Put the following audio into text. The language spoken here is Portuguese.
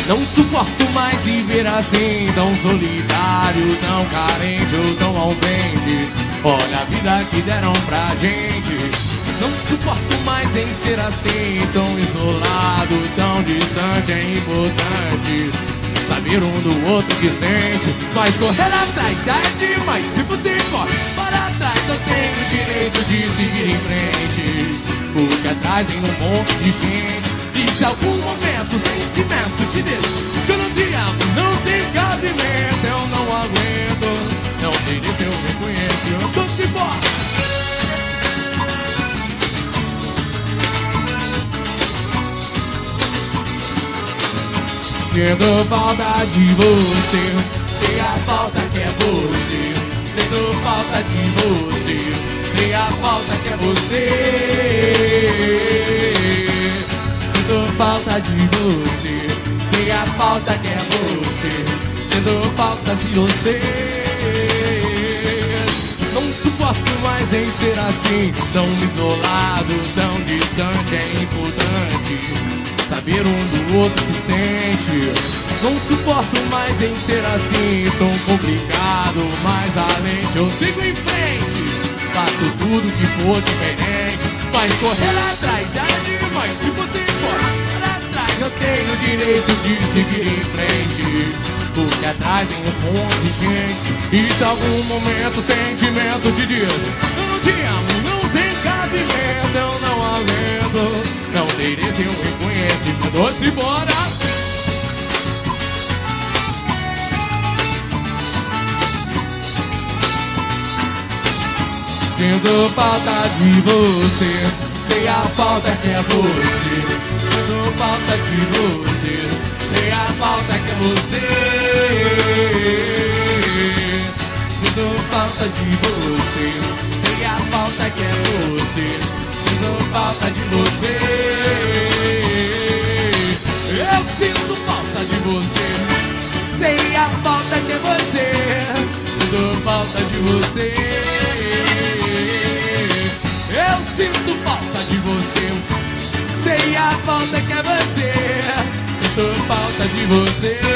Não suporto mais viver assim, tão solitário, tão carente ou tão ausente. Olha a vida que deram pra gente. Não suporto mais em ser assim, tão isolado, tão distante. É importante saber um do outro que sente. Mas correr atrás já é demais. Se você corre para trás, eu tenho o direito de seguir em frente. Porque atrás vem um monte de gente. E se algum momento o sentimento te diz que eu não te amo, não tem cabimento. Eu não aguento, não merece, eu reconheço. Eu tô se fora. Sinto falta de você, sei a falta que é você. Sinto falta de você, sei a falta que é você. Sinto falta de você, sei a falta que é você. Sinto falta de você. Não suporto mais em ser assim, tão isolado, tão distante. É importante saber um do outro que sente. Não suporto mais em ser assim, tão complicado. Mais além, eu sigo em frente. Faço tudo que for diferente. Mas correr atrás já é demais. Se você for para trás, eu tenho o direito de seguir em frente. Porque atrás tem um monte de gente. E se algum momento o sentimento te diz eu não te amo, não tem cabimento. Eu não aguento, não merece, eu reconheço. Mandou-se embora. Sinto falta de você, sei a falta que é você. Sinto falta de você, sei a falta que é você. Sinto falta de você, sei a falta que é você. Sinto falta de você. Eu sinto falta de você, sei a falta que é você. Sinto falta de você. Eu sinto falta de você, sei a falta que é você. Sinto falta de você.